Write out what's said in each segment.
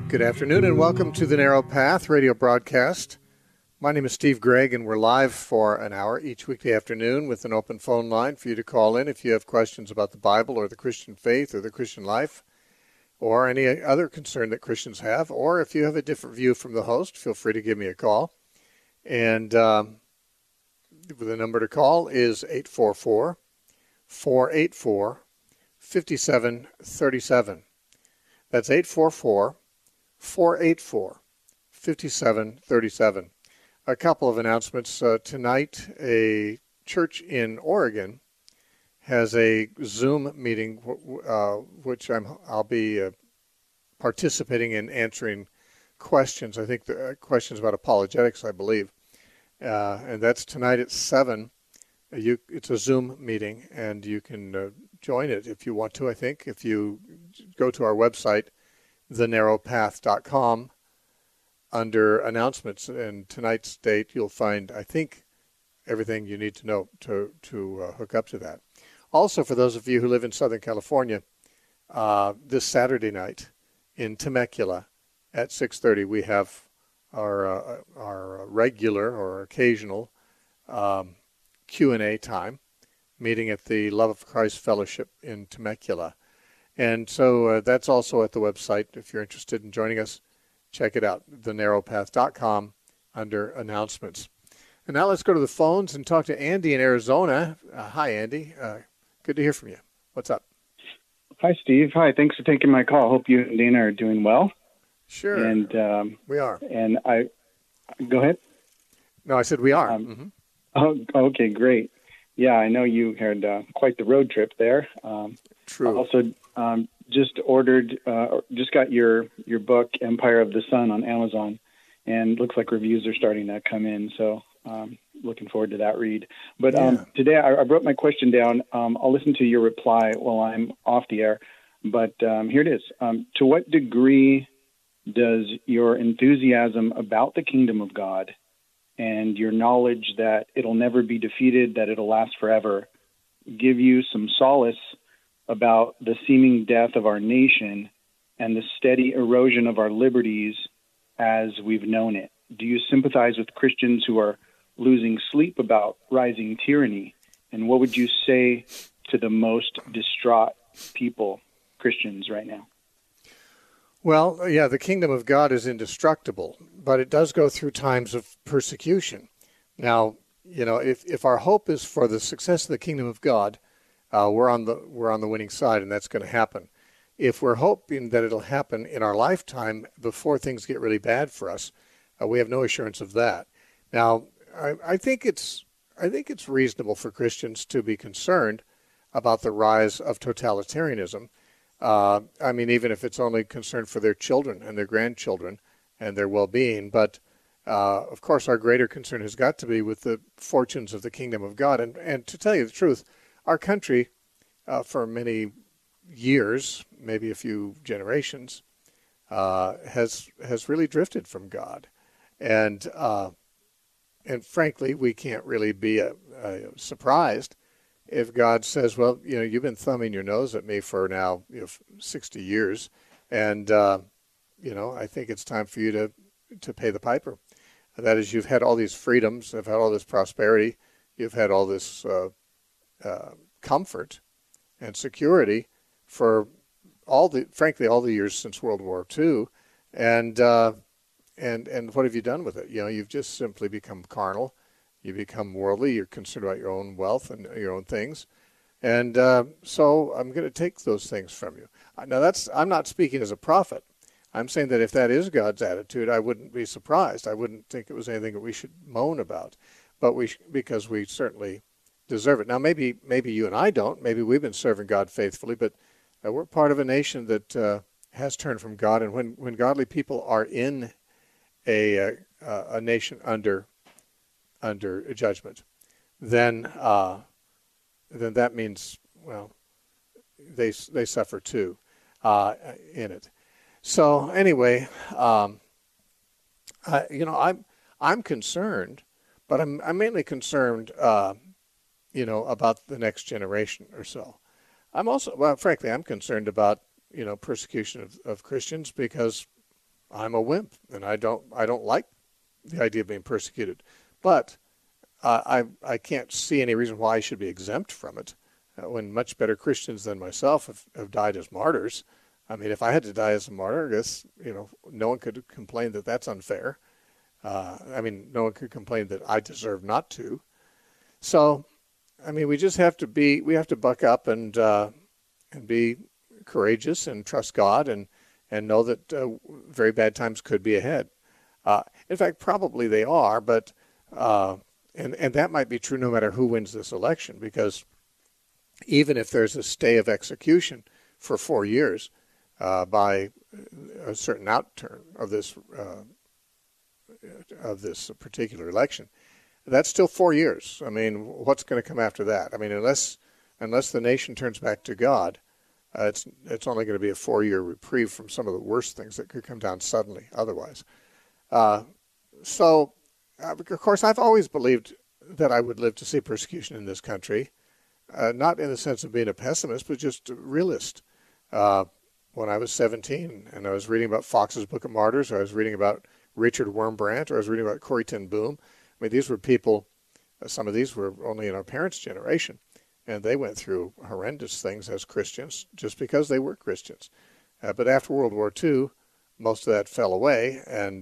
Good afternoon and welcome to the Narrow Path radio broadcast. My name is Steve Gregg and we're live for an hour each weekday afternoon with an open phone line for you to call in if you have questions about the Bible or the Christian faith or the Christian life or any other concern that Christians have, or if you have a different view from the host, feel free to give me a call. And the number to call is 844-484-5737. That's 844-484-5737. A couple of announcements. Tonight, a church in Oregon has a Zoom meeting, which I'll be participating in answering questions. I think the questions about apologetics, I believe. And that's tonight at 7. It's a Zoom meeting, and you can join it if you want to, I think. If you go to our website, thenarrowpath.com, under announcements, and tonight's date, you'll find, I think, everything you need to know to hook up to that. Also, for those of you who live in Southern California, this Saturday night in Temecula at 6:30, we have our regular or occasional Q&A time, meeting at the Love of Christ Fellowship in Temecula. And so that's also at the website. If you're interested in joining us, check it out, thenarrowpath.com, under announcements. And now let's go to the phones and talk to Andy in Arizona. Hi, Andy. Good to hear from you. What's up? Hi, Steve. Hi. Thanks for taking my call. Hope you and Dana are doing well. Sure. And we are. And go ahead. No, I said we are. Oh, okay, great. Yeah, I know you had quite the road trip there. True. Also, just got your book, Empire of the Sun, on Amazon, and looks like reviews are starting to come in. So looking forward to that read. But today I wrote my question down. I'll listen to your reply while I'm off the air. But here it is. To what degree does your enthusiasm about the kingdom of God and your knowledge that it'll never be defeated, that it'll last forever, give you some solace about the seeming death of our nation and the steady erosion of our liberties as we've known it? Do you sympathize with Christians who are losing sleep about rising tyranny? And what would you say to the most distraught people, Christians, right now? Well, yeah, the kingdom of God is indestructible, but it does go through times of persecution. Now, you know, if our hope is for the success of the kingdom of God, we're on the winning side, and that's going to happen. If we're hoping that it'll happen in our lifetime before things get really bad for us, we have no assurance of that. Now, I think it's reasonable for Christians to be concerned about the rise of totalitarianism. I mean, even if it's only concern for their children and their grandchildren and their well-being. But, of course, our greater concern has got to be with the fortunes of the kingdom of God. And to tell you the truth, our country, for many years, maybe a few generations, has really drifted from God. And frankly, we can't really be surprised if God says, well, you know, you've been thumbing your nose at me for now 60 years, and, you know, I think it's time for you to pay the piper. That is, you've had all these freedoms, you've had all this prosperity, you've had all this comfort and security for frankly, all the years since World War II, and what have you done with it? You know, you've just simply become carnal. You become worldly. You're concerned about your own wealth and your own things. And so I'm going to take those things from you. Now, I'm not speaking as a prophet. I'm saying that if that is God's attitude, I wouldn't be surprised. I wouldn't think it was anything that we should moan about, but because we certainly deserve it. Now, maybe you and I don't. Maybe we've been serving God faithfully, but we're part of a nation that has turned from God. And when godly people are in a nation under judgment, then that means, well, they suffer too in it. So anyway, I'm concerned, but I'm mainly concerned, about the next generation or so. I'm also, frankly, I'm concerned about persecution of Christians because I'm a wimp, and I don't like the idea of being persecuted. But I can't see any reason why I should be exempt from it when much better Christians than myself have died as martyrs. I mean, if I had to die as a martyr, I guess, no one could complain that that's unfair. I mean, no one could complain that I deserve not to. So, I mean, we have to buck up and be courageous and trust God and know that very bad times could be ahead. In fact, probably they are, but and that might be true no matter who wins this election, because even if there's a stay of execution for 4 years by a certain outturn of this particular election, that's still 4 years. I mean, what's going to come after that? I mean, unless the nation turns back to God, it's only going to be a 4-year reprieve from some of the worst things that could come down suddenly otherwise. So, of course, I've always believed that I would live to see persecution in this country, not in the sense of being a pessimist, but just a realist. When I was 17 and I was reading about Fox's Book of Martyrs, or I was reading about Richard Wurmbrand, or I was reading about Corrie ten Boom. I mean, these were people, some of these were only in our parents' generation, and they went through horrendous things as Christians just because they were Christians. But after World War II, most of that fell away, and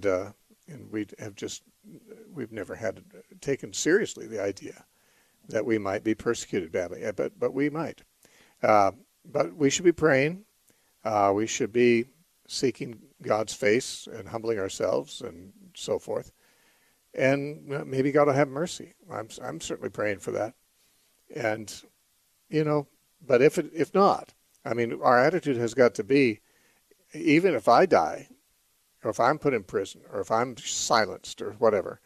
we've never had taken seriously the idea that we might be persecuted badly, but we might. But we should be praying. We should be seeking God's face and humbling ourselves and so forth. And maybe God will have mercy. I'm certainly praying for that. And, but if not, I mean, our attitude has got to be, even if I die, or if I'm put in prison, or if I'm silenced, or whatever,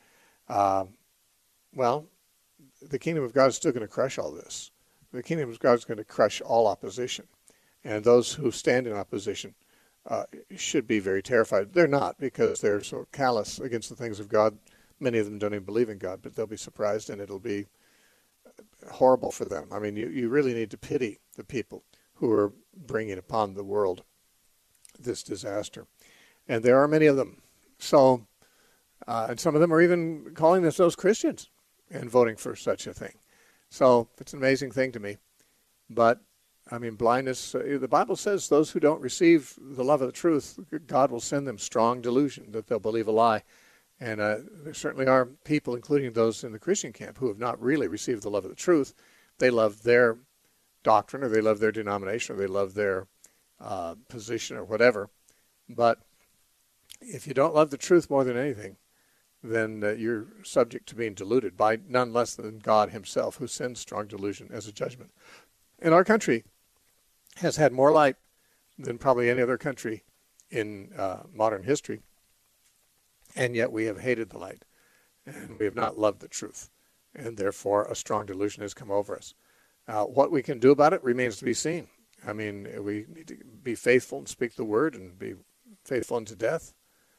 well, the kingdom of God is still going to crush all this. The kingdom of God is going to crush all opposition. And those who stand in opposition should be very terrified. They're not, because they're so callous against the things of God. Many of them don't even believe in God, but they'll be surprised, and it'll be horrible for them. I mean, you really need to pity the people who are bringing upon the world this disaster. And there are many of them. So, and some of them are even calling themselves Christians and voting for such a thing. So it's an amazing thing to me. But, I mean, blindness, the Bible says those who don't receive the love of the truth, God will send them strong delusion that they'll believe a lie. And there certainly are people, including those in the Christian camp, who have not really received the love of the truth. They love their doctrine, or they love their denomination, or they love their position, or whatever. But if you don't love the truth more than anything, then you're subject to being deluded by none less than God himself, who sends strong delusion as a judgment. And our country has had more light than probably any other country in modern history. And yet we have hated the light, and we have not loved the truth. And therefore, a strong delusion has come over us. What we can do about it remains to be seen. I mean, we need to be faithful and speak the word and be faithful unto death.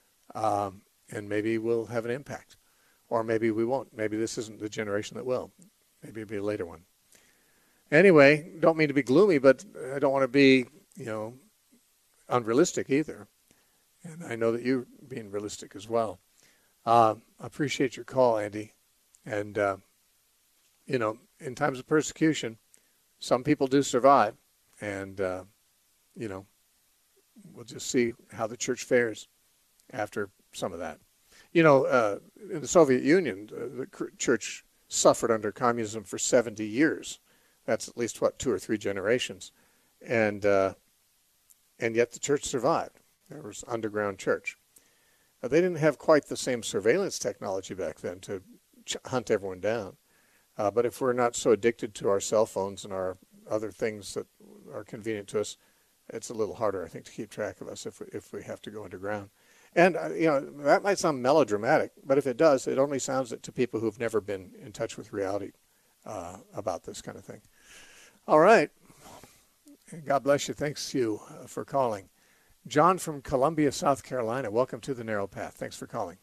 And maybe we'll have an impact. Or maybe we won't. Maybe this isn't the generation that will. Maybe it'll be a later one. Anyway, don't mean to be gloomy, but I don't want to be, unrealistic either. And I know that you're being realistic as well. I appreciate your call, Andy. And, in times of persecution, some people do survive. And, we'll just see how the church fares after some of that. In the Soviet Union, the church suffered under communism for 70 years. That's at least, 2 or 3 generations. And yet the church survived. There was underground church. They didn't have quite the same surveillance technology back then to hunt everyone down. But if we're not so addicted to our cell phones and our other things that are convenient to us, it's a little harder, I think, to keep track of us if we have to go underground. And, that might sound melodramatic, but if it does, it only sounds it to people who've never been in touch with reality about this kind of thing. All right. God bless you. Thanks you for calling. John from Columbia, South Carolina. Welcome to the Narrow Path. Thanks for calling.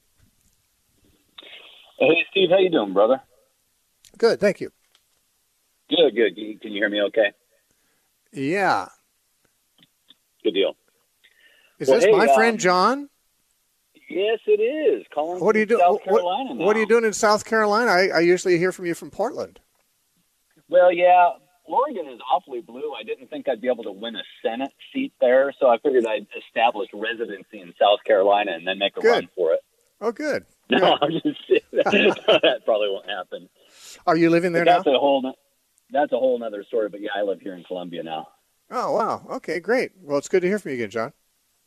Hey, Steve. How you doing, brother? Good. Thank you. Good. Can you hear me okay? Yeah. Good deal. Is this hey, my friend John? Yes, it is. Calling What are you from doing? South Carolina now. What are you doing in South Carolina? I usually hear from you from Portland. Well, yeah, Oregon is awfully blue. I didn't think I'd be able to win a Senate seat there, so I figured I'd establish residency in South Carolina and then make a run for it. Oh, good. No, Good. I'm just that probably won't happen. Are you living there now? That's a whole other story. But yeah, I live here in Columbia now. Oh, wow. Okay, great. Well, it's good to hear from you again, John.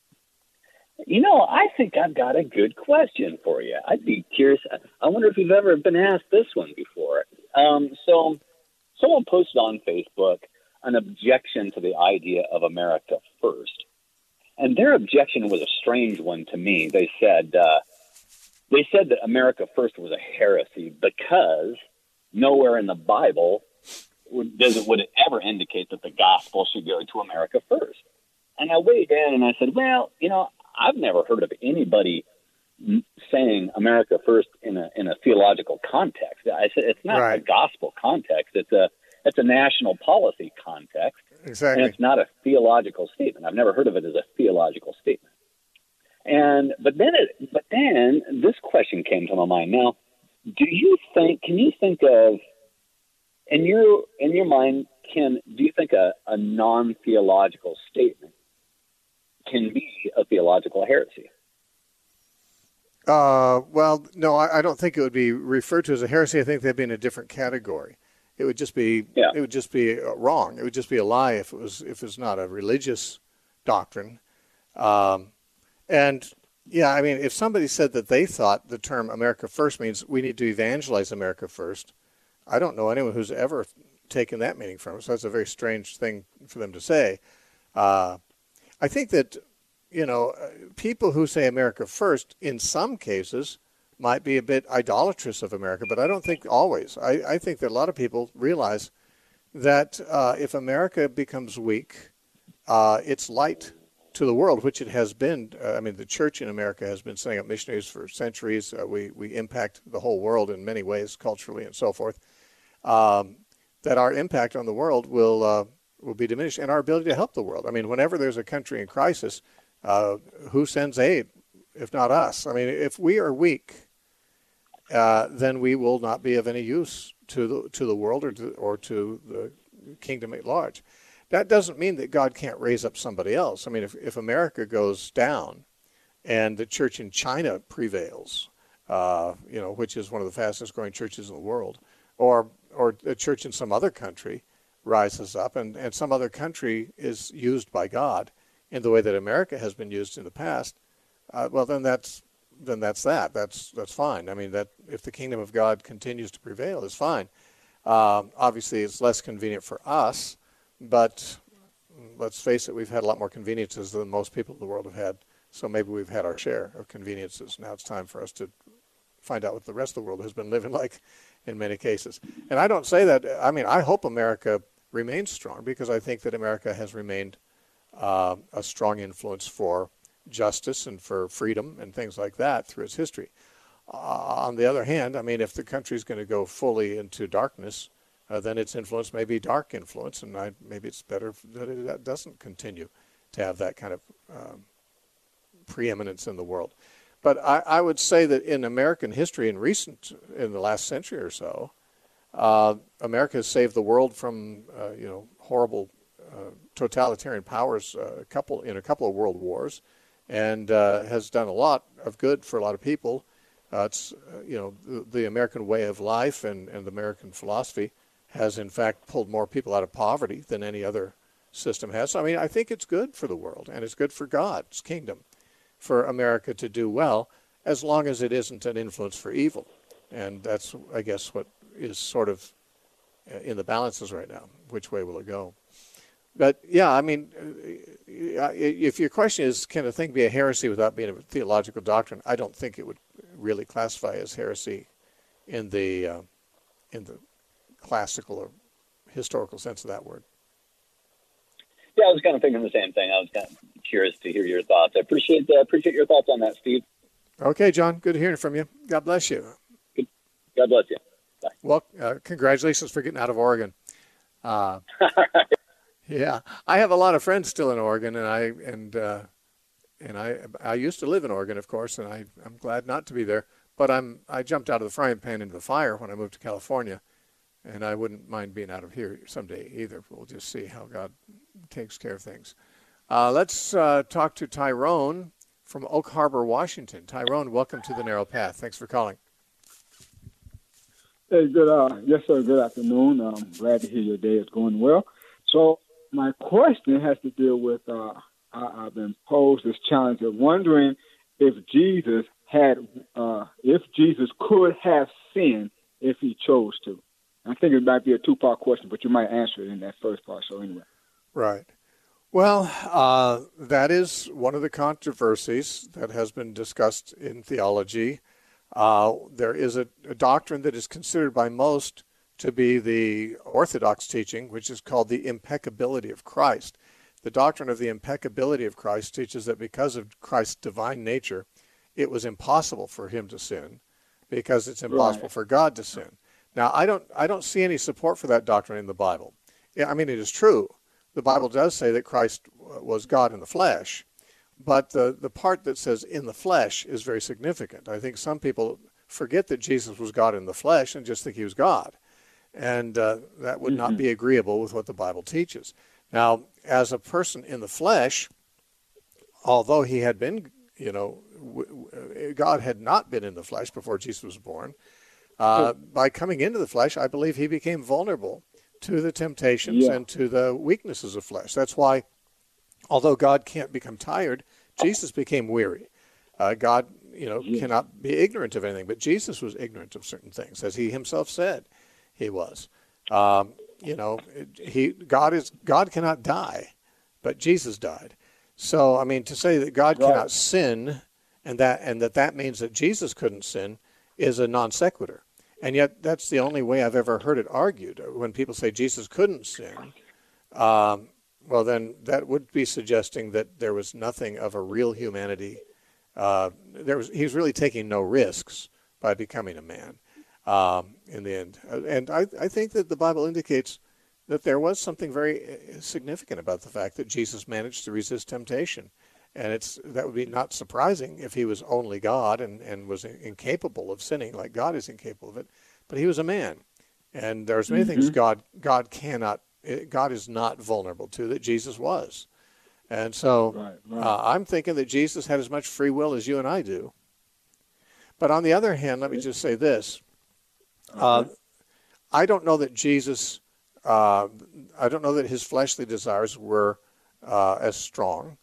I think I've got a good question for you. I'd be curious. I wonder if you've ever been asked this one before. So someone posted on Facebook an objection to the idea of America first. And their objection was a strange one to me. They said that America first was a heresy because nowhere in the Bible would it ever indicate that the gospel should go to America first. And I weighed in and I said, well, I've never heard of anybody saying America first in a theological context. I said it's not a gospel context. It's a national policy context. Exactly. And it's not a theological statement. I've never heard of it as a theological statement. But then this question came to my mind. Now, can you think of in your mind, do you think a non-theological statement can be a theological heresy? Well, no, I don't think it would be referred to as a heresy. I think they'd be in a different category. It would just be wrong. It would just be a lie if it was not a religious doctrine. And yeah, I mean, if somebody said that they thought the term America First means we need to evangelize America first, I don't know anyone who's ever taken that meaning from it. So that's a very strange thing for them to say. I think that, people who say America first, in some cases, might be a bit idolatrous of America, but I don't think always. I think that a lot of people realize that if America becomes weak, it's light to the world, which it has been. The church in America has been sending up missionaries for centuries. We impact the whole world in many ways, culturally and so forth. That our impact on the world will be diminished, and our ability to help the world. I mean, whenever there's a country in crisis, who sends aid if not us? I mean, if we are weak, then we will not be of any use to the world or to the kingdom at large. That doesn't mean that God can't raise up somebody else. I mean, if America goes down and the church in China prevails, which is one of the fastest growing churches in the world, or a church in some other country rises up and some other country is used by God in the way that America has been used in the past, well, then that's that. That's fine. I mean, that if the kingdom of God continues to prevail, is fine. Obviously, it's less convenient for us, but let's face it, we've had a lot more conveniences than most people in the world have had. So maybe we've had our share of conveniences. Now it's time for us to find out what the rest of the world has been living like in many cases. And I don't say that. I mean, I hope America remains strong because I think that America has remained a strong influence for justice and for freedom and things like that through its history. On the other hand, I mean, if the country is going to go fully into darkness, then its influence may be dark influence, and maybe it's better that it doesn't continue to have that kind of preeminence in the world. But I would say that in American history, in the last century or so, America has saved the world from horrible totalitarian powers in a couple of world wars, and has done a lot of good for a lot of people. It's the American way of life and the American philosophy has in fact pulled more people out of poverty than any other system has. So, I mean, I think it's good for the world, and it's good for God's kingdom for America to do well, as long as it isn't an influence for evil. And that's, I guess, what is sort of in the balances right now. Which way will it go? But yeah, I mean, if your question is, can a thing be a heresy without being a theological doctrine? I don't think it would really classify as heresy in the classical or historical sense of that word. Yeah, I was kind of thinking the same thing. I was kind of curious to hear your thoughts. I appreciate your thoughts on that, Steve. Okay, John. Good hearing from you. God bless you. God bless you. Bye. Well, congratulations for getting out of Oregon. Yeah, I have a lot of friends still in Oregon, and and I used to live in Oregon, of course, and I'm glad not to be there. But I jumped out of the frying pan into the fire when I moved to California, and I wouldn't mind being out of here someday either. We'll just see how God takes care of things. Let's talk to Tyrone from Oak Harbor, Washington. Tyrone, welcome to the Narrow Path. Thanks for calling. Hey, good. Yes, sir. Good afternoon. I'm glad to hear your day is going well. So my question has to deal with I've been posed this challenge of wondering if Jesus could have sinned if he chose to. I think it might be a two-part question, but you might answer it in that first part. So anyway. Right. Well, that is one of the controversies that has been discussed in theology. There is a doctrine that is considered by most to be the Orthodox teaching, which is called the impeccability of Christ. The doctrine of the impeccability of Christ teaches that because of Christ's divine nature, it was impossible for him to sin, because it's impossible for God to sin. Now, I don't see any support for that doctrine in the Bible. I mean, it is true. The Bible does say that Christ was God in the flesh, but the part that says in the flesh is very significant. I think some people forget that Jesus was God in the flesh and just think he was God. And that would not be agreeable with what the Bible teaches. Now, as a person in the flesh, although he had been, God had not been in the flesh before Jesus was born, by coming into the flesh, I believe he became vulnerable to the temptations and to the weaknesses of flesh. That's why, although God can't become tired, Jesus became weary. God, cannot be ignorant of anything, but Jesus was ignorant of certain things, as he himself said he was. God cannot die, but Jesus died. So, I mean, to say that God cannot sin, and that means that Jesus couldn't sin, is a non sequitur. And yet, that's the only way I've ever heard it argued. When people say Jesus couldn't sin, well, then that would be suggesting that there was nothing of a real humanity. He's really taking no risks by becoming a man in the end. And I think that the Bible indicates that there was something very significant about the fact that Jesus managed to resist temptation. And that would be not surprising if he was only God and was incapable of sinning, like God is incapable of it. But he was a man. And there's many things God is not vulnerable to that Jesus was. And so I'm thinking that Jesus had as much free will as you and I do. But on the other hand, let me just say this. I don't know that I don't know that his fleshly desires were as strong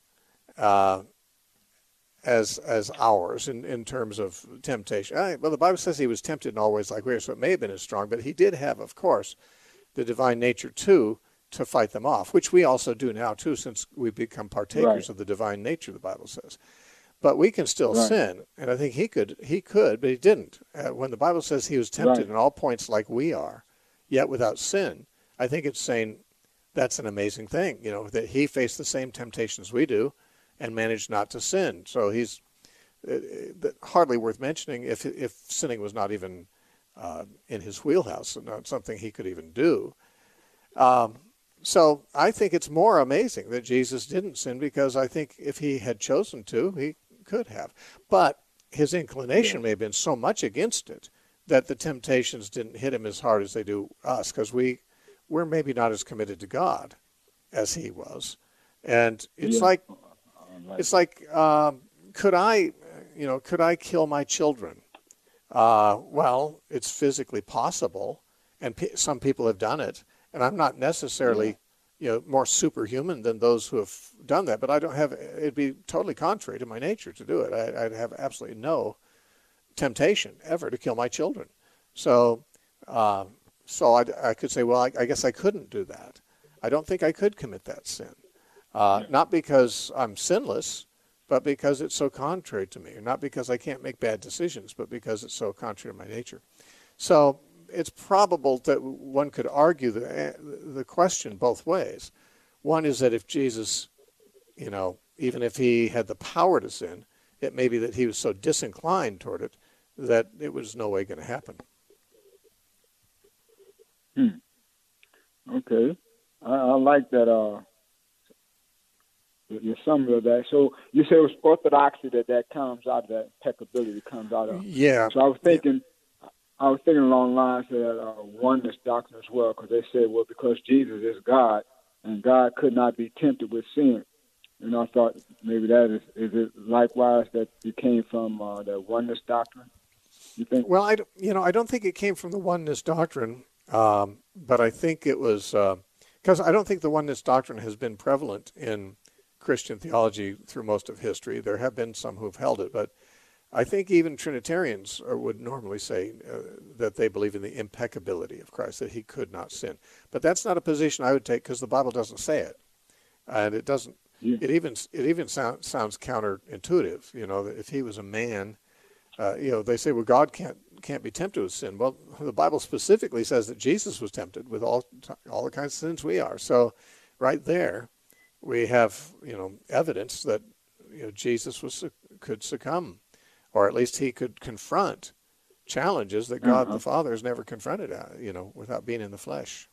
as ours in terms of temptation. Well, the Bible says he was tempted in all ways like we are, so it may have been as strong, but he did have, of course, the divine nature too to fight them off, which we also do now too, since we become partakers of the divine nature, the Bible says. But we can still sin, and I think he could, but he didn't. When the Bible says he was tempted in all points like we are, yet without sin, I think it's saying that's an amazing thing, that he faced the same temptations we do and managed not to sin. So he's hardly worth mentioning if sinning was not even in his wheelhouse and not something he could even do. So I think it's more amazing that Jesus didn't sin, because I think if he had chosen to, he could have. But his inclination may have been so much against it that the temptations didn't hit him as hard as they do us, because we're maybe not as committed to God as he was. And it's like could I kill my children? Well, it's physically possible, and some people have done it. And I'm not necessarily, more superhuman than those who have done that. But it'd be totally contrary to my nature to do it. I'd have absolutely no temptation ever to kill my children. So I could say, well, I guess I couldn't do that. I don't think I could commit that sin. Not because I'm sinless, but because it's so contrary to me. Not because I can't make bad decisions, but because it's so contrary to my nature. So it's probable that one could argue the question both ways. One is that if Jesus, even if he had the power to sin, it may be that he was so disinclined toward it that it was no way going to happen. Okay. I like that. the summary of that. So you say it was orthodoxy that comes out of that, impeccability comes out of. Yeah. So I was thinking along the lines of that oneness doctrine as well, because they said, well, because Jesus is God, and God could not be tempted with sin. And I thought maybe that is it likewise that it came from the oneness doctrine? You think? Well, I don't think it came from the oneness doctrine, but I think it was because I don't think the oneness doctrine has been prevalent in Christian theology through most of history. There have been some who've held it, but I think even Trinitarians would normally say that they believe in the impeccability of Christ, that he could not sin. But that's not a position I would take because the Bible doesn't say it, and it doesn't. Yeah. It even sounds counterintuitive. That if he was a man, they say, well, God can't be tempted with sin. Well, the Bible specifically says that Jesus was tempted with all the kinds of sins we are. So, right there, we have evidence that Jesus could succumb, or at least he could confront challenges that God the Father has never confronted, without being in the flesh.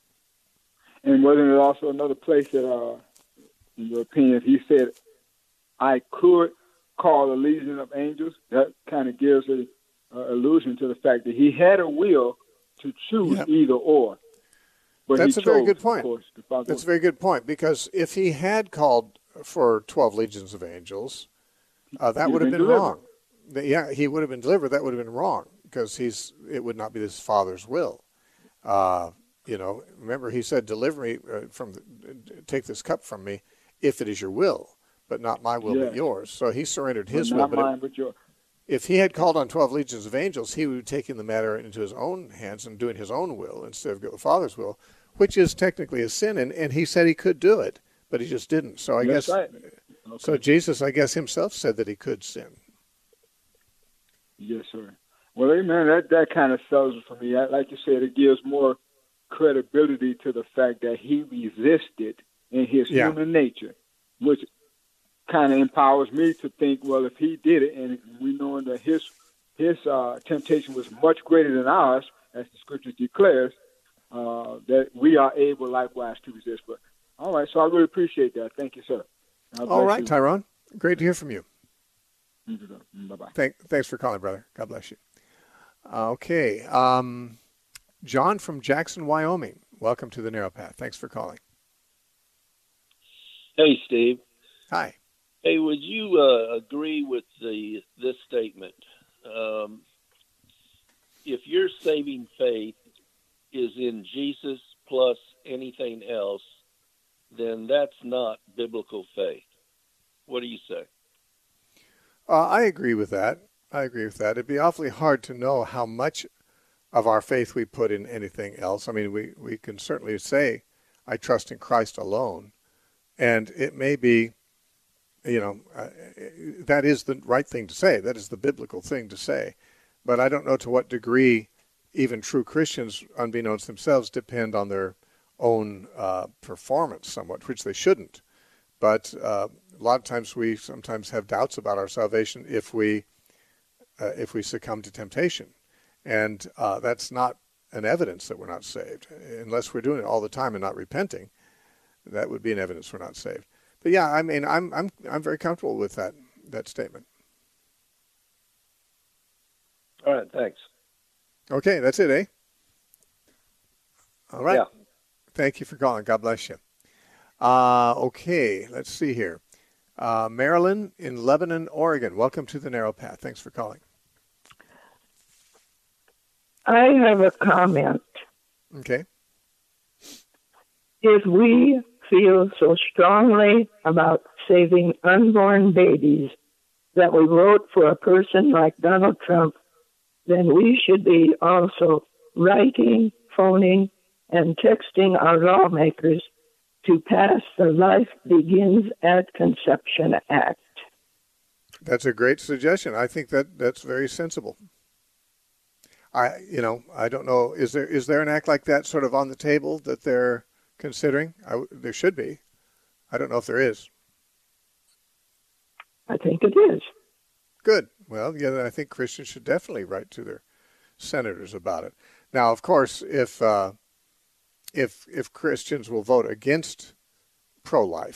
And wasn't it also another place that, in your opinion, he said, I could call a legion of angels? That kind of gives an allusion to the fact that he had a will to choose either or. But that's a very good point. Course, that's a very good point, because if he had called for 12 legions of angels, that would have been wrong. Yeah, he would have been delivered. That would have been wrong, because it would not be his Father's will. Remember he said, deliver me take this cup from me, if it is your will, but not my will, but yours. So he surrendered his will. But yours. If he had called on 12 legions of angels, he would be taking the matter into his own hands and doing his own will instead of the Father's will, which is technically a sin. And he said he could do it, but he just didn't. So I guess, right. Okay. So Jesus, I guess himself said that he could sin. Yes, sir. Well, amen. That kind of sells it for me. Like you said, it gives more credibility to the fact that he resisted in his human nature, which kind of empowers me to think, well, if he did it, and we know that his temptation was much greater than ours, as the scripture declares, that we are able likewise to resist. But all right, so I really appreciate that. Thank you, sir. All right, Tyrone. Great to hear from you. Bye-bye. Thanks for calling, brother. God bless you. Okay. John from Jackson, Wyoming. Welcome to the Narrow Path. Thanks for calling. Hey, Steve. Hi. Hey, would you agree with this statement? If your saving faith is in Jesus plus anything else, then that's not biblical faith. What do you say? I agree with that. It'd be awfully hard to know how much of our faith we put in anything else. I mean, we can certainly say, I trust in Christ alone. And it may be, that is the right thing to say. That is the biblical thing to say. But I don't know to what degree even true Christians, unbeknownst themselves, depend on their own performance somewhat, which they shouldn't. But a lot of times we sometimes have doubts about our salvation if we succumb to temptation. And that's not an evidence that we're not saved. Unless we're doing it all the time and not repenting, that would be an evidence we're not saved. But yeah, I mean, I'm very comfortable with that statement. All right, thanks. Okay, that's it, eh? All right. Yeah. Thank you for calling. God bless you. Okay, let's see here. Marilyn in Lebanon, Oregon. Welcome to the Narrow Path. Thanks for calling. I have a comment. Okay. If we feel so strongly about saving unborn babies that we vote for a person like Donald Trump, then we should be also writing, phoning, and texting our lawmakers to pass the Life Begins at Conception Act. That's a great suggestion. I think that's very sensible. I don't know. Is there an act like that sort of on the table that they're considering? There should be. I don't know if there is. I think it is. Good. Well, yeah, I think Christians should definitely write to their senators about it. Now, of course, if Christians will vote against pro-life,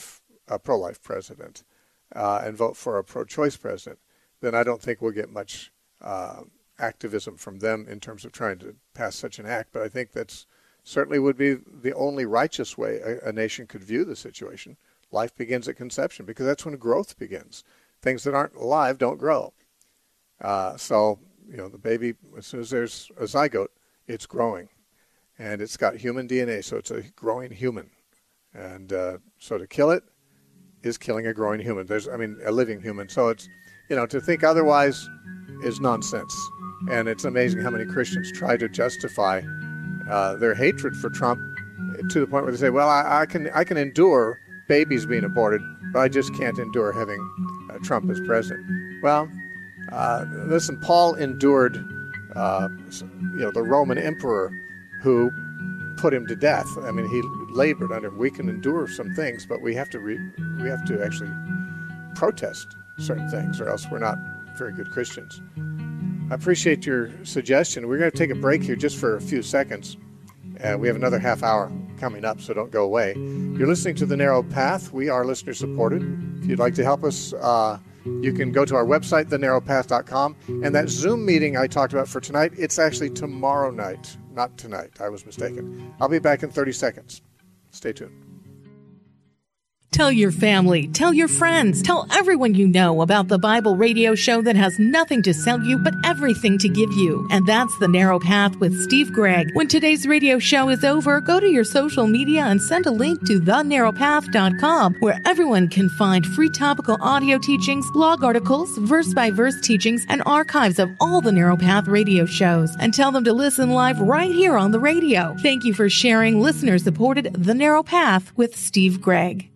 a pro-life president and vote for a pro-choice president, then I don't think we'll get much activism from them in terms of trying to pass such an act. But I think that's certainly would be the only righteous way a nation could view the situation. Life begins at conception because that's when growth begins. Things that aren't alive don't grow. So, the baby, as soon as there's a zygote, it's growing. And it's got human DNA, so it's a growing human. And so to kill it is killing a growing human. A living human. So it's, to think otherwise is nonsense. And it's amazing how many Christians try to justify their hatred for Trump to the point where they say, well, I can endure babies being aborted, but I just can't endure having Trump as president. Well, listen, Paul endured, the Roman emperor who put him to death. I mean, he labored under him. We can endure some things, but we have to actually protest certain things, or else we're not very good Christians. I appreciate your suggestion. We're going to take a break here just for a few seconds. We have another half hour coming up, so don't go away. You're listening to The Narrow Path. We are listener supported. If you'd like to help us, you can go to our website, thenarrowpath.com. And that Zoom meeting I talked about for tonight, it's actually tomorrow night, not tonight. I was mistaken. I'll be back in 30 seconds. Stay tuned. Tell your family, tell your friends, tell everyone you know about the Bible radio show that has nothing to sell you but everything to give you. And that's The Narrow Path with Steve Gregg. When today's radio show is over, go to your social media and send a link to thenarrowpath.com, where everyone can find free topical audio teachings, blog articles, verse-by-verse teachings, and archives of all the Narrow Path radio shows. And tell them to listen live right here on the radio. Thank you for sharing listener-supported The Narrow Path with Steve Gregg.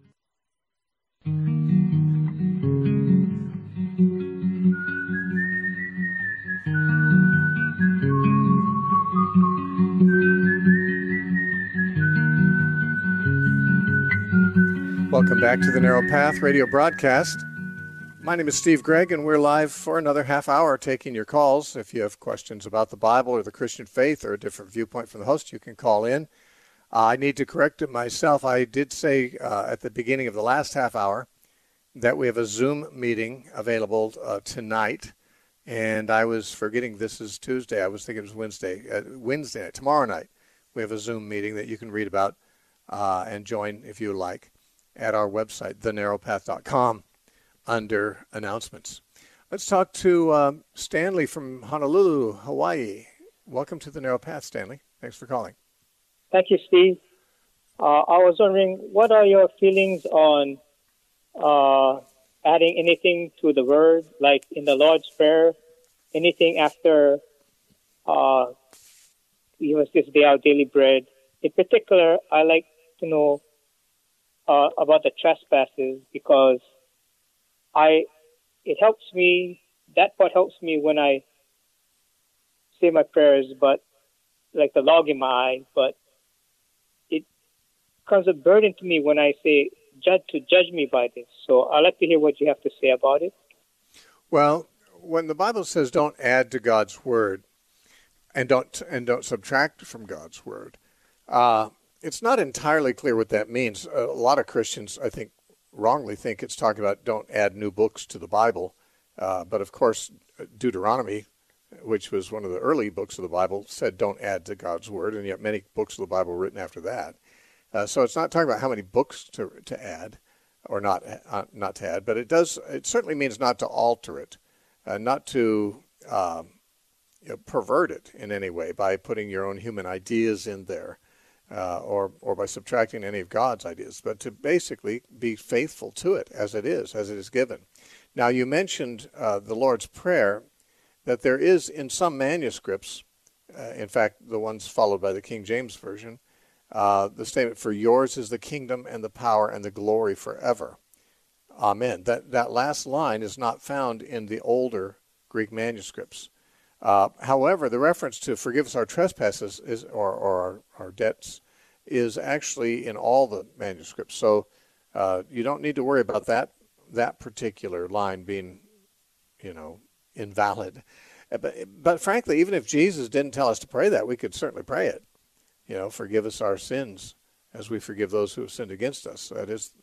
Welcome back to the Narrow Path radio broadcast. My name is Steve Gregg, and we're live for another half hour taking your calls. If you have questions about the Bible or the Christian faith or a different viewpoint from the host, you can call in. I need to correct it myself. I did say at the beginning of the last half hour that we have a Zoom meeting available tonight, and I was forgetting this is Tuesday. I was thinking it was Wednesday. Wednesday night, tomorrow night, we have a Zoom meeting that you can read about and join if you like at our website, thenarrowpath.com, under announcements. Let's talk to Stanley from Honolulu, Hawaii. Welcome to the Narrow Path, Stanley. Thanks for calling. Thank you, Steve. I was wondering, what are your feelings on adding anything to the word, like in the Lord's Prayer, anything after give us this day our daily bread? In particular, I like to know about the trespasses, because it helps me, that part helps me when I say my prayers, but like the log in my eye, but it becomes a burden to me when I say judge me by this. So I'd like to hear what you have to say about it. Well, when the Bible says don't add to God's word and don't subtract from God's word, it's not entirely clear what that means. A lot of Christians, I think, wrongly think it's talking about don't add new books to the Bible. But of course, Deuteronomy, which was one of the early books of the Bible, said don't add to God's word, and yet many books of the Bible were written after that. So it's not talking about how many books to add or not to add, but it certainly means not to alter it, not to pervert it in any way by putting your own human ideas in there, or by subtracting any of God's ideas, but to basically be faithful to it as it is given. Now, you mentioned the Lord's Prayer, that there is in some manuscripts, in fact, the ones followed by the King James Version, the statement, "For yours is the kingdom and the power and the glory forever. Amen." That last line is not found in the older Greek manuscripts. However, the reference to "forgive us our trespasses" or our debts is actually in all the manuscripts. So you don't need to worry about that particular line being, invalid. But frankly, even if Jesus didn't tell us to pray that, we could certainly pray it. Forgive us our sins as we forgive those who have sinned against us. That is,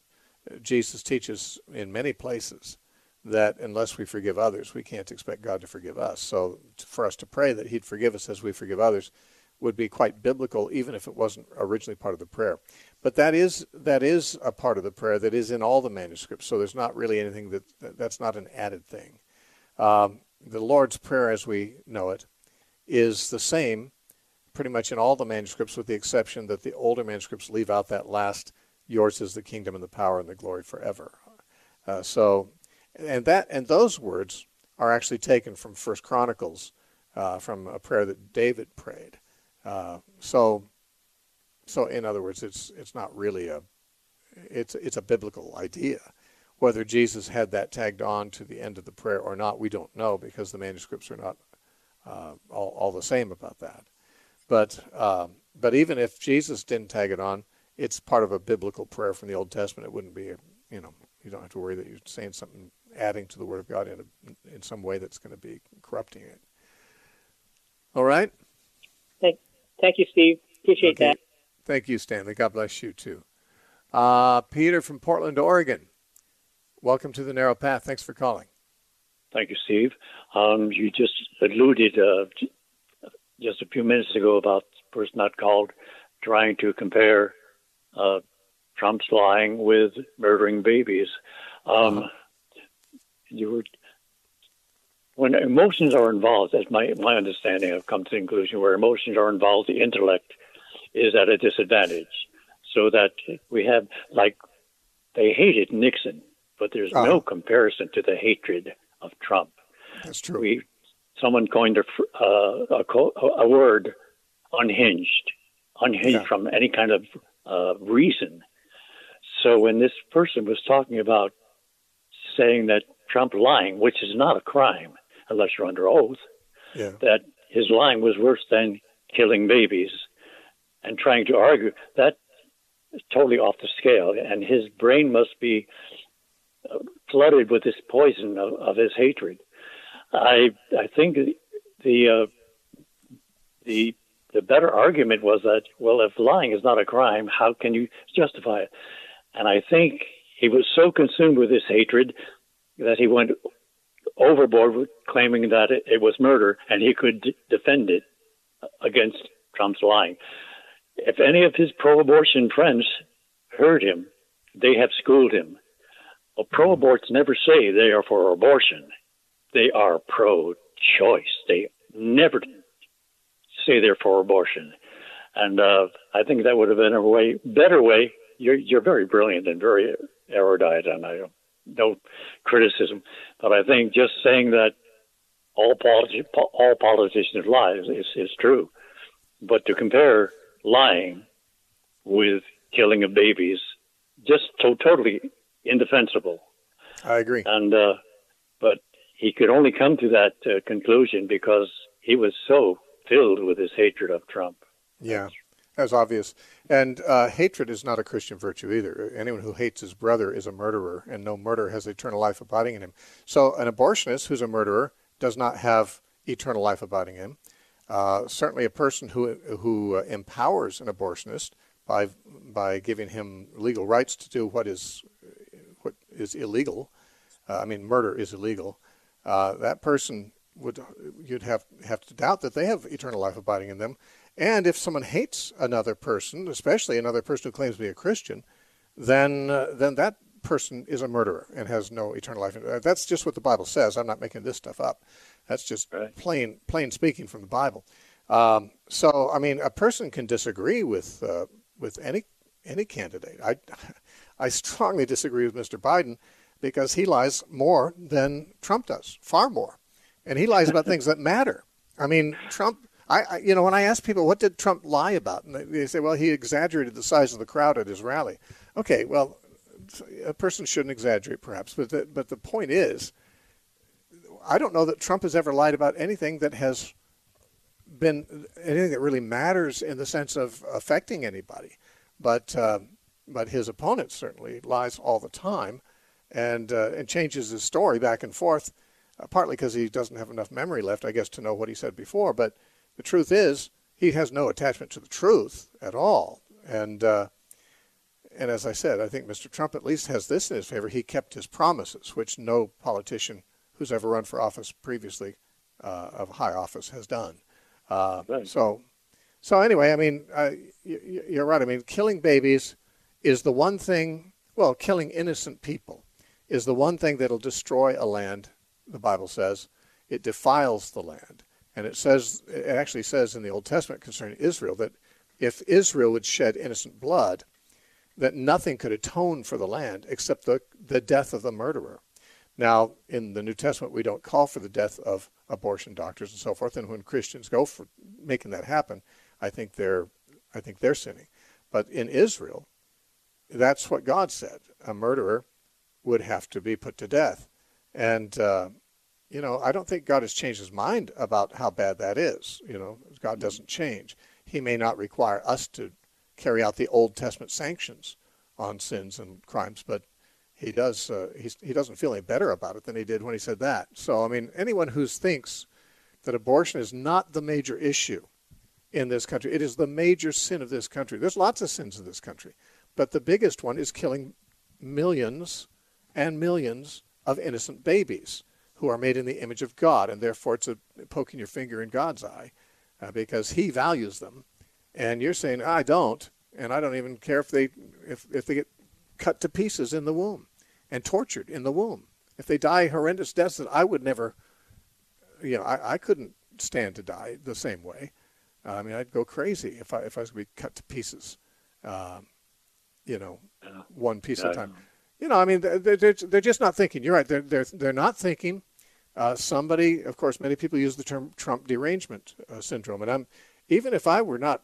Jesus teaches in many places that unless we forgive others, we can't expect God to forgive us. So for us to pray that he'd forgive us as we forgive others would be quite biblical, even if it wasn't originally part of the prayer. But that is a part of the prayer that is in all the manuscripts. So there's not really anything that's not an added thing. The Lord's Prayer, as we know it, is the same pretty much in all the manuscripts, with the exception that the older manuscripts leave out that last, yours is the kingdom and the power and the glory forever. And those words are actually taken from 1 Chronicles, from a prayer that David prayed. So in other words, it's not really it's a biblical idea. Whether Jesus had that tagged on to the end of the prayer or not, we don't know, because the manuscripts are not all the same about that. But even if Jesus didn't tag it on, it's part of a biblical prayer from the Old Testament. It wouldn't be you don't have to worry that you're saying something, adding to the Word of God in some way that's going to be corrupting it. All right? Thank you, Steve. Appreciate that. Thank you, Stanley. God bless you, too. Peter from Portland, Oregon. Welcome to the Narrow Path. Thanks for calling. Thank you, Steve. You just alluded just a few minutes ago about the person not called trying to compare Trump's lying with murdering babies. When emotions are involved, that's my understanding. I've come to the conclusion where emotions are involved, the intellect is at a disadvantage. So that we have, like, they hated Nixon, but there's no comparison to the hatred of Trump. That's true. Someone coined a word, unhinged from any kind of reason. So when this person was talking about saying that Trump lying, which is not a crime unless you're under oath, that his lying was worse than killing babies, and trying to argue, that is totally off the scale. And his brain must be flooded with this poison of his hatred. I think the better argument was that, well, if lying is not a crime, how can you justify it? And I think he was so consumed with his hatred that he went overboard with claiming that it was murder, and he could defend it against Trump's lying. If any of his pro-abortion friends heard him, they have schooled him. Well, pro-aborts never say they are for abortion. They are pro-choice. They never say they're for abortion. And I think that would have been a better way. You're very brilliant and very erudite, and I don't no criticism, but I think just saying that all politicians lie is true. But to compare lying with killing of babies, just totally indefensible. I agree. And but he could only come to that conclusion because he was so filled with his hatred of Trump. Yeah, that's obvious. And hatred is not a Christian virtue either. Anyone who hates his brother is a murderer, and no murderer has eternal life abiding in him. So an abortionist who's a murderer does not have eternal life abiding in him. Certainly a person who empowers an abortionist by giving him legal rights to do what is illegal, murder is illegal, that person you'd have to doubt that they have eternal life abiding in them. And if someone hates another person, especially another person who claims to be a Christian, then that person is a murderer and has no eternal life. That's just what the Bible says. I'm not making this stuff up. That's just plain speaking from the Bible. So a person can disagree with any candidate. I strongly disagree with Mr. Biden because he lies more than Trump does, far more, and he lies about things that matter. Trump. When I ask people, what did Trump lie about? And they say, well, he exaggerated the size of the crowd at his rally. Okay, well, a person shouldn't exaggerate, perhaps. But the point is, I don't know that Trump has ever lied about anything that has been anything that really matters in the sense of affecting anybody. But his opponent certainly lies all the time and changes his story back and forth, partly because he doesn't have enough memory left, I guess, to know what he said before. But the truth is, he has no attachment to the truth at all. And And as I said, I think Mr. Trump at least has this in his favor. He kept his promises, which no politician who's ever run for office previously of high office has done. Right. So anyway, I mean, you're right. I mean, killing babies is the one thing, well, killing innocent people is the one thing that'll destroy a land, the Bible says. It defiles the land. And it actually says in the Old Testament concerning Israel that if Israel would shed innocent blood, that nothing could atone for the land except the death of the murderer. Now, in the New Testament, we don't call for the death of abortion doctors and so forth. And when Christians go for making that happen, I think they're sinning. But in Israel, that's what God said. A murderer would have to be put to death. And, I don't think God has changed his mind about how bad that is. God doesn't change. He may not require us to carry out the Old Testament sanctions on sins and crimes, but he does. He doesn't feel any better about it than he did when he said that. So, I mean, anyone who thinks that abortion is not the major issue in this country, it is the major sin of this country. There's lots of sins in this country, but the biggest one is killing millions and millions of innocent babies who are made in the image of God, and therefore it's poking your finger in God's eye because he values them. And you're saying, I don't, and I don't even care if they get cut to pieces in the womb and tortured in the womb. If they die horrendous deaths that I would never, I couldn't stand to die the same way. I mean, I'd go crazy if I was going to be cut to pieces, one piece at a time. I mean, they're just not thinking. You're right. They're not thinking. Somebody, of course, many people use the term Trump derangement syndrome, and even if I were not,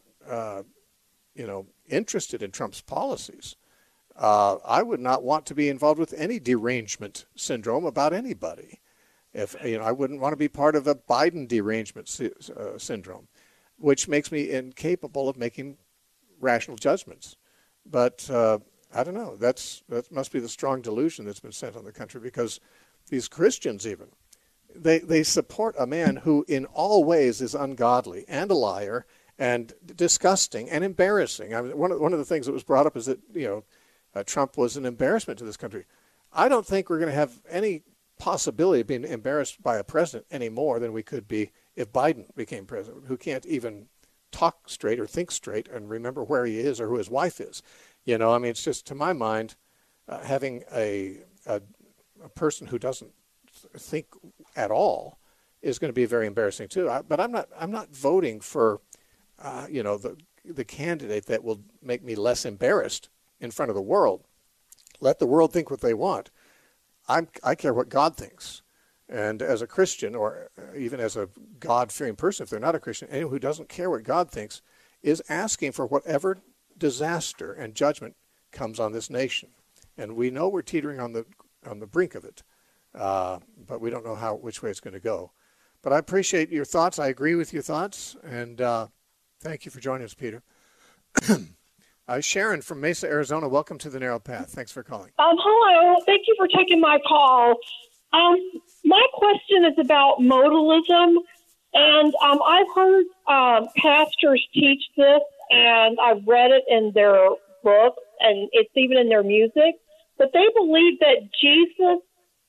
interested in Trump's policies, I would not want to be involved with any derangement syndrome about anybody. I wouldn't want to be part of a Biden derangement syndrome, which makes me incapable of making rational judgments. But I don't know. That must be the strong delusion that's been sent on the country, because these Christians even, they support a man who in all ways is ungodly and a liar and disgusting and embarrassing. I mean, one of the things that was brought up is that Trump was an embarrassment to this country. I don't think we're going to have any possibility of being embarrassed by a president any more than we could be if Biden became president, who can't even talk straight or think straight and remember where he is or who his wife is. I mean, it's just, to my mind, having a person who doesn't think at all is going to be very embarrassing too. But I'm not voting for the candidate that will make me less embarrassed in front of the world. Let the world think what they want. I care what God thinks. And as a Christian, or even as a God-fearing person, if they're not a Christian, anyone who doesn't care what God thinks is asking for whatever disaster and judgment comes on this nation. And we know we're teetering on the brink of it, but we don't know which way it's going to go. But I appreciate your thoughts. I agree with your thoughts, and thank you for joining us, Peter. Sharon from Mesa, Arizona, welcome to The Narrow Path. Thanks for calling. Hello. Thank you for taking my call. My question is about modalism, and I've heard pastors teach this, and I've read it in their books, and it's even in their music, but they believe that Jesus,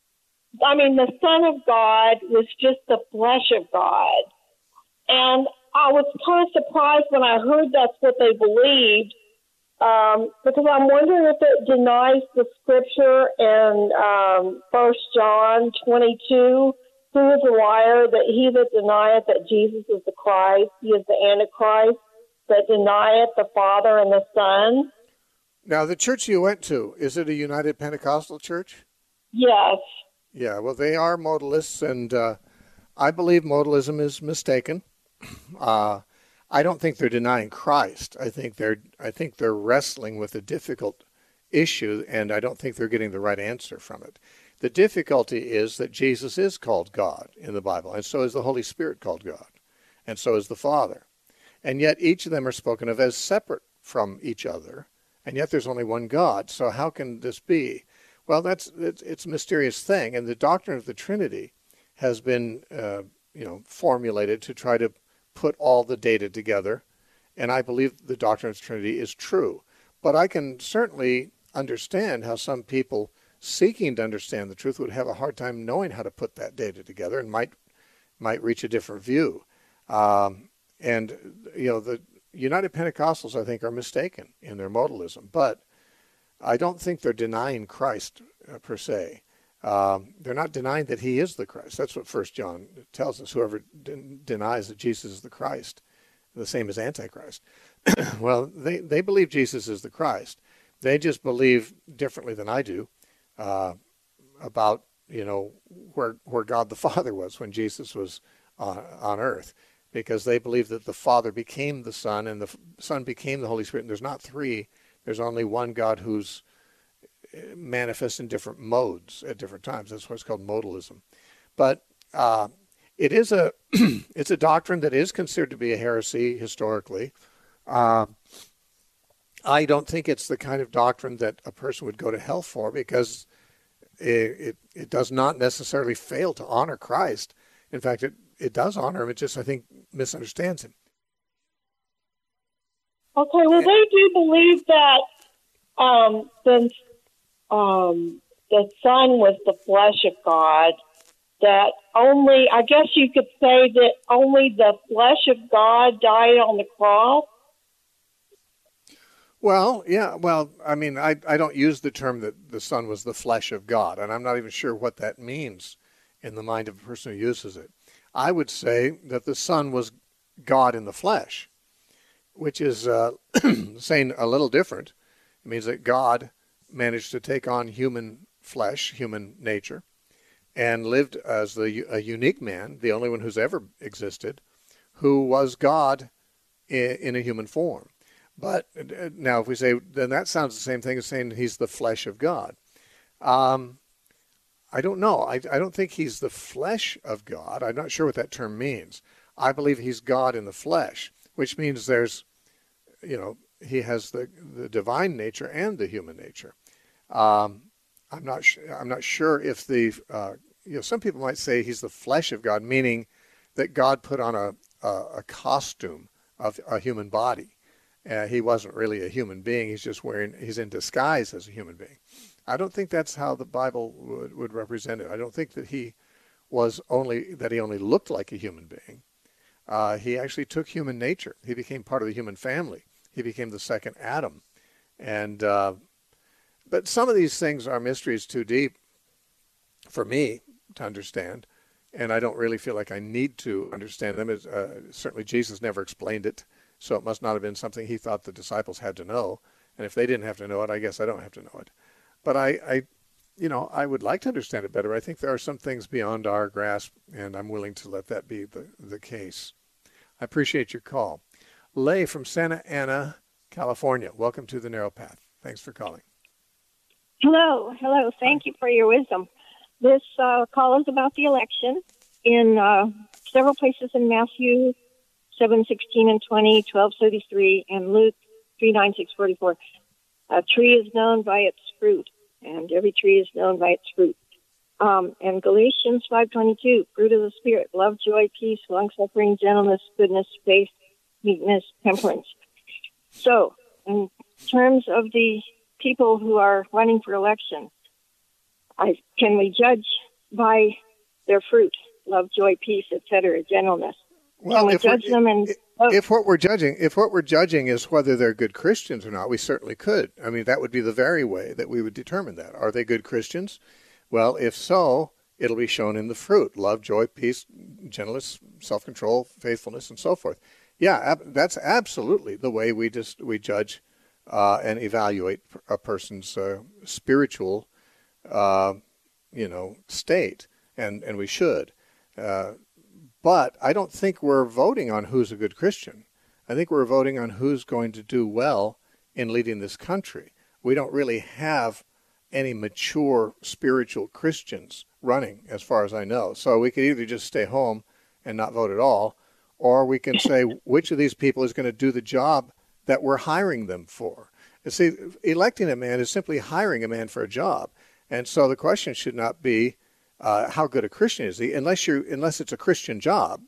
the Son of God, was just the flesh of God. And I was kind of surprised when I heard that's what they believed, because I'm wondering if it denies the scripture in 1 John 22, who is a liar, that he that denieth that Jesus is the Christ, he is the Antichrist, that denieth the Father and the Son. Now, the church you went to, is it a United Pentecostal church? Yes. Yeah, well, they are modalists, and I believe modalism is mistaken. I don't think they're denying Christ. I think they're wrestling with a difficult issue, and I don't think they're getting the right answer from it. The difficulty is that Jesus is called God in the Bible, and so is the Holy Spirit called God, and so is the Father. And yet each of them are spoken of as separate from each other, and yet there's only one God. So how can this be? Well, it's a mysterious thing, and the doctrine of the Trinity has been formulated to try to put all the data together, and I believe the doctrine of the Trinity is true. But I can certainly understand how some people seeking to understand the truth would have a hard time knowing how to put that data together and might reach a different view. And the United Pentecostals, I think, are mistaken in their modalism, but I don't think they're denying Christ per se. They're not denying that he is the Christ. That's what 1 John tells us. Whoever denies that Jesus is the Christ, the same as Antichrist. Well, they believe Jesus is the Christ. They just believe differently than I do about where God the Father was when Jesus was on earth, because they believe that the Father became the Son and the Son became the Holy Spirit. And there's not three. There's only one God who's manifest in different modes at different times. That's what's called modalism. But it is it's a doctrine that is considered to be a heresy historically. I don't think it's the kind of doctrine that a person would go to hell for, because it does not necessarily fail to honor Christ. In fact, it does honor him. It just, I think, misunderstands him. Okay, well, they do believe that the Son was the flesh of God, that only, I guess you could say that only the flesh of God died on the cross. Well, yeah, I mean, I don't use the term that the Son was the flesh of God, and I'm not even sure what that means in the mind of a person who uses it. I would say that the Son was God in the flesh, which is saying a little different. It means that God managed to take on human flesh, human nature, and lived as a unique man, the only one who's ever existed, who was God in a human form. But now if we say, then that sounds the same thing as saying he's the flesh of God. I don't know. I don't think he's the flesh of God. I'm not sure what that term means. I believe he's God in the flesh, which means there's, he has the divine nature and the human nature. I'm not sure if some people might say he's the flesh of God, meaning that God put on a costume of a human body. He wasn't really a human being. He's in disguise as a human being. I don't think that's how the Bible would represent it. I don't think that he only looked like a human being. He actually took human nature. He became part of the human family. He became the second Adam. And but some of these things are mysteries too deep for me to understand, and I don't really feel like I need to understand them. Certainly Jesus never explained it, so it must not have been something he thought the disciples had to know. And if they didn't have to know it, I guess I don't have to know it. But I would like to understand it better. I think there are some things beyond our grasp, and I'm willing to let that be the case. I appreciate your call. Lay from Santa Ana, California. Welcome to the Narrow Path. Thanks for calling. Hello. Thank you for your wisdom. This call is about the election in several places in Matthew 7:16 and 20, 12:33, and Luke 3:9-6:44. A tree is known by its fruit, and every tree is known by its fruit. And Galatians 5:22, fruit of the Spirit, love, joy, peace, long-suffering, gentleness, goodness, faith, meekness, temperance. So, in terms of the people who are running for election, can we judge by their fruit, love, joy, peace, etc., gentleness? Well, can we judge them and if what we're judging is whether they're good Christians or not, we certainly could. I mean, that would be the very way that we would determine that. Are they good Christians? Well, if so, it'll be shown in the fruit: love, joy, peace, gentleness, self-control, faithfulness, and so forth. Yeah, that's absolutely the way we judge and evaluate a person's spiritual, state, and we should. But I don't think we're voting on who's a good Christian. I think we're voting on who's going to do well in leading this country. We don't really have any mature spiritual Christians running, as far as I know. So we could either just stay home and not vote at all, or we can say which of these people is going to do the job that we're hiring them for. You see, electing a man is simply hiring a man for a job. And so the question should not be how good a Christian is he, unless it's a Christian job,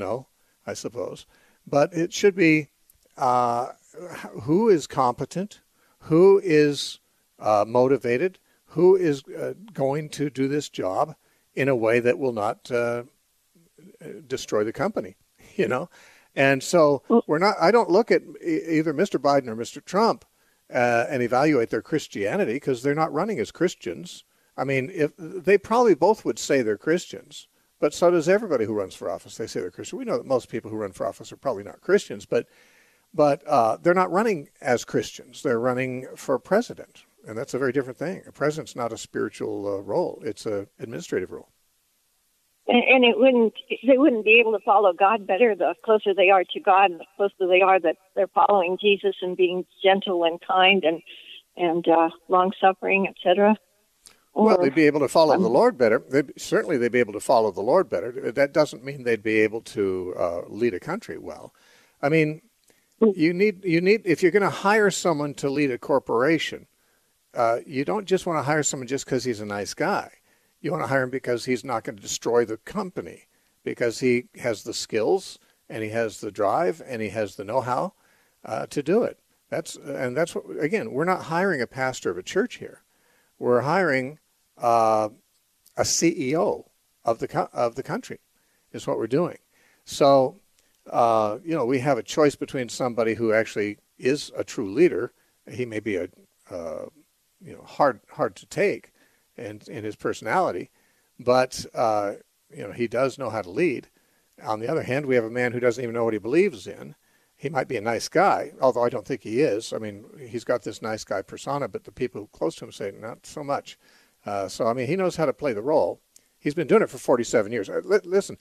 I suppose. But it should be who is competent, who is motivated, who is going to do this job in a way that will not destroy the company, And so I don't look at either Mr. Biden or Mr. Trump and evaluate their Christianity, because they're not running as Christians. I mean, if they probably both would say they're Christians, but so does everybody who runs for office. They say they're Christian. We know that most people who run for office are probably not Christians, but they're not running as Christians. They're running for president, and that's a very different thing. A president's not a spiritual role; it's an administrative role. And they wouldn't be able to follow God better the closer they are to God, and the closer they are that they're following Jesus and being gentle and kind and long suffering, etc. Well, they'd be able to follow the Lord better. They'd be able to follow the Lord better. That doesn't mean they'd be able to lead a country well. I mean, you need if you're going to hire someone to lead a corporation, you don't just want to hire someone just because he's a nice guy. You want to hire him because he's not going to destroy the company, because he has the skills and he has the drive and he has the know-how to do it. That's what, again, we're not hiring a pastor of a church here. We're hiring a CEO of the country is what we're doing. So, we have a choice between somebody who actually is a true leader. He may be hard to take in his personality, but he does know how to lead. On the other hand, we have a man who doesn't even know what he believes in. He might be a nice guy, although I don't think he is. I mean, he's got this nice guy persona, but the people close to him say not so much. So, he knows how to play the role. He's been doing it for 47 years. Listen,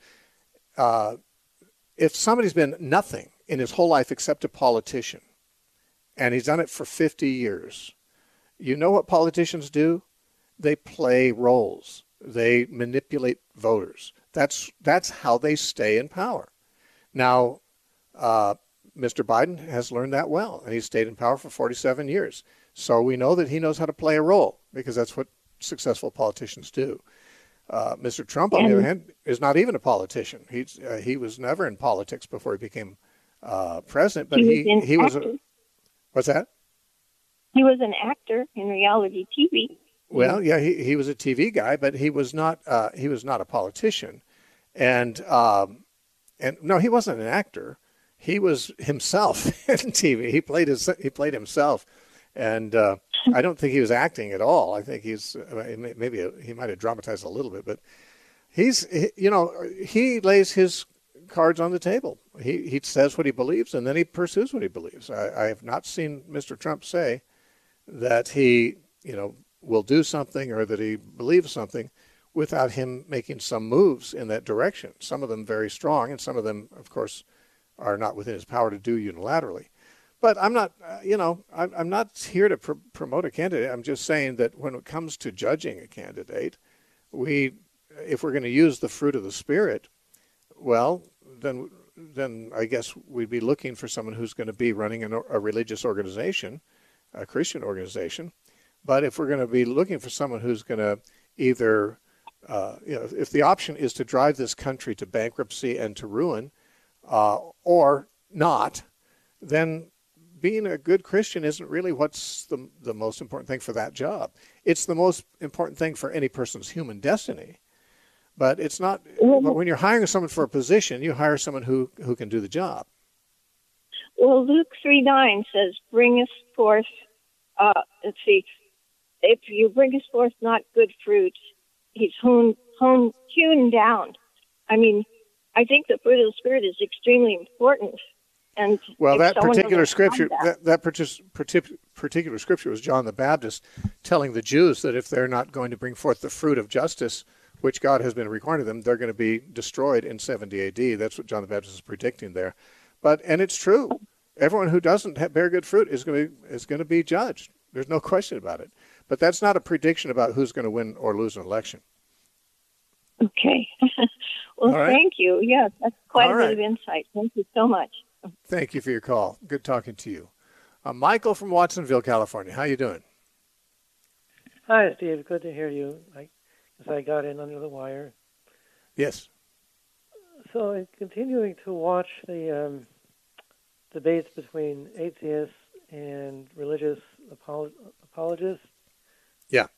if somebody's been nothing in his whole life except a politician, and he's done it for 50 years, you know what politicians do? They play roles. They manipulate voters. That's how they stay in power. Now, Mr. Biden has learned that well, and he's stayed in power for 47 years. So we know that he knows how to play a role, because that's what successful politicians do. Mr. Trump, on the other hand, is not even a politician. He was never in politics before he became president, but he was what's that? He was an actor in reality TV. Well, yeah, he was a TV guy, but he was not a politician, and no, he wasn't an actor. He was himself in TV. He played himself, and I don't think he was acting at all. I think maybe he might have dramatized a little bit, but he lays his cards on the table. He says what he believes, and then he pursues what he believes. I have not seen Mr. Trump say that he will do something or that he believes something without him making some moves in that direction. Some of them very strong, and some of them, of course, are not within his power to do unilaterally. But I'm not, I'm not here to promote a candidate. I'm just saying that when it comes to judging a candidate, if we're going to use the fruit of the Spirit, well, then I guess we'd be looking for someone who's going to be running a religious organization, a Christian organization. But if we're going to be looking for someone who's going to either, if the option is to drive this country to bankruptcy and to ruin, or not, then being a good Christian isn't really what's the most important thing for that job. It's the most important thing for any person's human destiny. But it's not. But when you're hiring someone for a position, you hire someone who can do the job. Well, Luke 3:9 says, "Bring us forth." Let's see. If you bring us forth not good fruit, he's hewn down. I think the fruit of the Spirit is extremely important. And well, that particular scripture, that particular scripture was John the Baptist telling the Jews that if they're not going to bring forth the fruit of justice, which God has been requiring of them, they're going to be destroyed in 70 A.D. That's what John the Baptist is predicting there. And it's true. Everyone who doesn't bear good fruit is going to be judged. There's no question about it. But that's not a prediction about who's going to win or lose an election. Okay. Well, right. Thank you. Yes, that's quite a bit of insight. Thank you so much. Thank you for your call. Good talking to you. Michael from Watsonville, California. How you doing? Hi, Steve. Good to hear you. I got in under the wire. Yes. So in continuing to watch the debates between atheists and religious apologists. Yeah.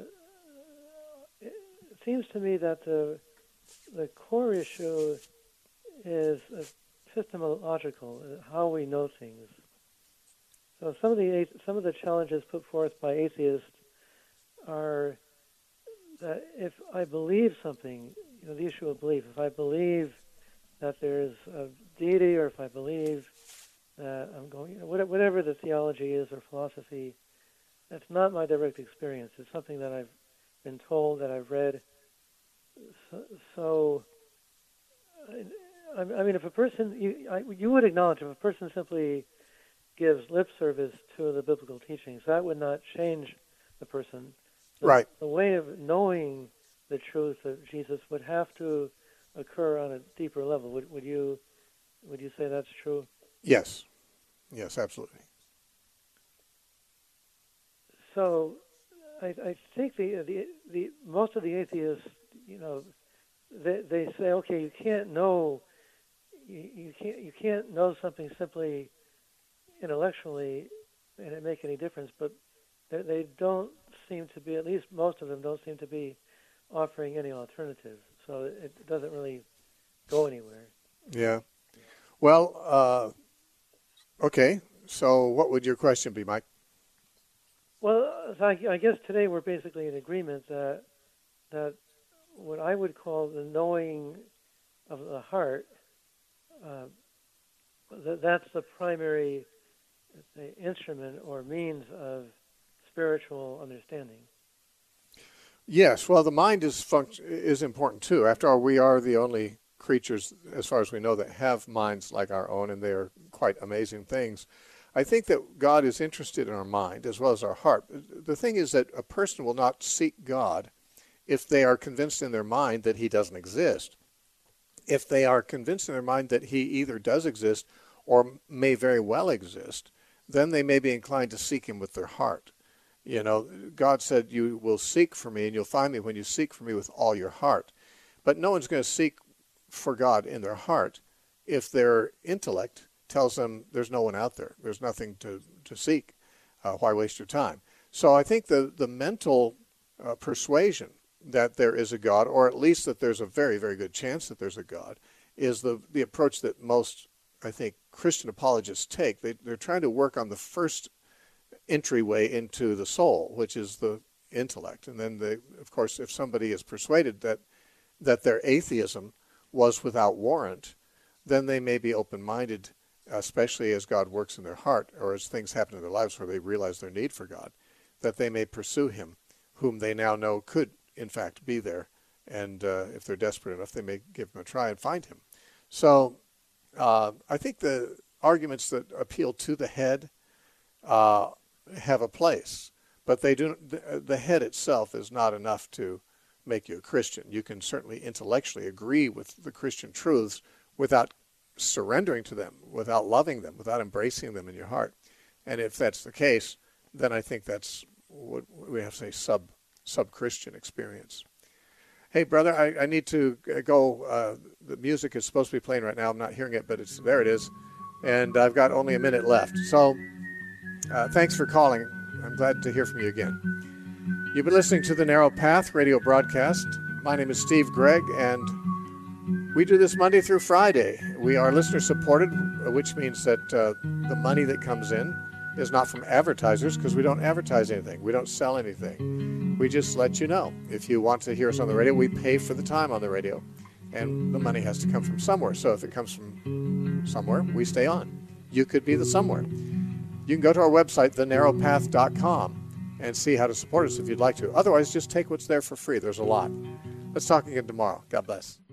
It seems to me that the core issue is epistemological, how we know things. So some of the challenges put forth by atheists are that if I believe something, the issue of belief, if I believe that there's a deity, or if I believe that I'm going, whatever the theology is or philosophy, that's not my direct experience. It's something that I've been told, that I've read. So I mean, if a person, you would acknowledge if a person simply gives lip service to the biblical teachings, that would not change the person. Right. The way of knowing the truth of Jesus would have to occur on a deeper level. Would you say that's true? Yes. Yes, absolutely. So, I think the most of the atheists, they say, okay, you can't know something simply intellectually and it make any difference, but they don't seem to be, at least most of them don't seem to be offering any alternatives. So it doesn't really go anywhere. Yeah. Well, okay. So what would your question be, Mike? Well, I guess today we're basically in agreement that what I would call the knowing of the heart, that's the primary instrument or means of spiritual understanding. Yes. Well, the mind is important too. After all, we are the only creatures, as far as we know, that have minds like our own, and they are quite amazing things. I think that God is interested in our mind as well as our heart. The thing is that a person will not seek God if they are convinced in their mind that he doesn't exist. If they are convinced in their mind that he either does exist or may very well exist, then they may be inclined to seek him with their heart. God said, you will seek for me and you'll find me when you seek for me with all your heart. But no one's going to seek for God in their heart if their intellect tells them there's no one out there. There's nothing to seek. Why waste your time? So I think the mental persuasion that there is a God, or at least that there's a very, very good chance that there's a God, is the approach that most, I think, Christian apologists take. They're trying to work on the first entryway into the soul, which is the intellect. And then, of course, if somebody is persuaded that their atheism was without warrant, then they may be open-minded, especially as God works in their heart, or as things happen in their lives where they realize their need for God, that they may pursue him, whom they now know could, in fact, be there. And if they're desperate enough, they may give him a try and find him. So I think the arguments that appeal to the head have a place, but they do. The head itself is not enough to make you a Christian. You can certainly intellectually agree with the Christian truths without surrendering to them, without loving them, without embracing them in your heart. And if that's the case, then I think that's what we have to say sub-Christian experience. Hey, brother, I need to go. The music is supposed to be playing right now. I'm not hearing it, but there it is. And I've got only a minute left. So thanks for calling. I'm glad to hear from you again. You've been listening to the Narrow Path radio broadcast. My name is Steve Gregg, and we do this Monday through Friday. We are listener-supported, which means that the money that comes in is not from advertisers, because we don't advertise anything. We don't sell anything. We just let you know. If you want to hear us on the radio, we pay for the time on the radio, and the money has to come from somewhere. So if it comes from somewhere, we stay on. You could be the somewhere. You can go to our website, thenarrowpath.com, and see how to support us if you'd like to. Otherwise, just take what's there for free. There's a lot. Let's talk again tomorrow. God bless.